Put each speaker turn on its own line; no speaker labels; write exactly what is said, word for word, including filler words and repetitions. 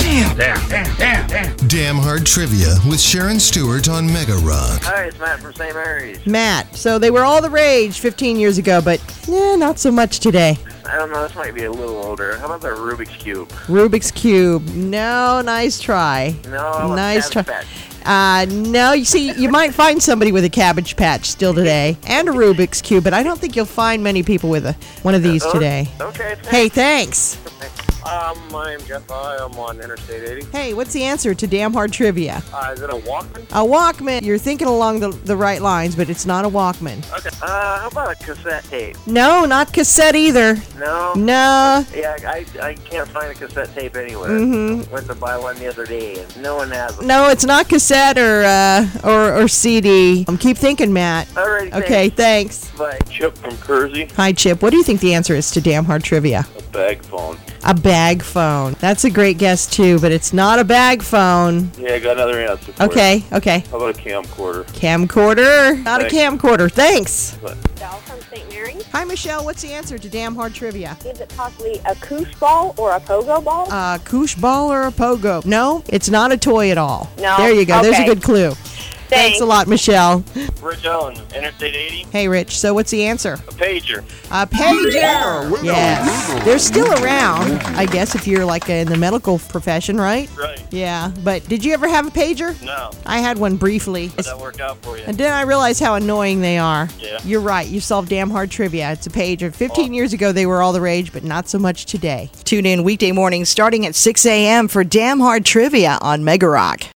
Damn, damn, damn, damn, damn.
Damn Hard Trivia with Sharon Stewart on Mega Rock.
Hi, it's Matt from Saint Mary's.
Matt, so they were all the rage fifteen years ago, but eh, not so much today.
I don't know, this might be a little older. How about the Rubik's Cube?
Rubik's Cube. No, nice try.
No,
Nice try.
Cabbage Patch.
Uh, no, you see, you might find somebody with a Cabbage Patch still today, and a Rubik's Cube, but I don't think you'll find many people with a one of these
Uh,
today.
Okay, thanks.
Hey, thanks.
Um, my name's Jeff. I'm on Interstate eighty.
Hey, what's the answer to Damn Hard Trivia?
Uh, is it a Walkman?
A Walkman. You're thinking along the, the right lines, but it's not a Walkman.
Okay. Uh, how about a cassette tape?
No, not cassette either.
No?
No.
Yeah, I, I can't find a cassette tape anywhere.
Mm-hmm.
Went to buy one the other day, and no one has them.
No, it's not cassette or uh, or, or C D. Um, keep thinking, Matt.
Alrighty,
Okay, thanks.
Bye.
Chip from Kersey,
Hi, Chip. What do you think the answer is to Damn Hard Trivia?
a bag phone.
A bag phone. That's a great guess, too, but it's not a bag phone.
Yeah, I got another answer for
Okay,
you.
okay.
How about a camcorder?
Camcorder. Not a
Thanks.
camcorder. Thanks.
Michelle from Saint Mary's.
Hi, Michelle. What's the answer to Damn Hard Trivia?
Is it possibly a koosh ball or a pogo ball?
A koosh ball or a pogo? No, it's not a toy at all.
No?
There you go. There's a
Okay.
good clue. Thanks a lot, Michelle.
Rich Allen, Interstate eighty,
Hey, Rich. So what's the answer?
a pager.
A pager. Yes. They're still around, I guess, if you're like in the medical profession, right?
Right.
Yeah. But did you ever have a pager?
No.
I had one briefly.
How'd that work out for you?
And then I realized how annoying they are.
Yeah.
You're right. You solved Damn Hard Trivia. It's a pager. fifteen years ago, they were all the rage, but not so much today. Tune in weekday mornings starting at six a.m. for Damn Hard Trivia on Mega Rock.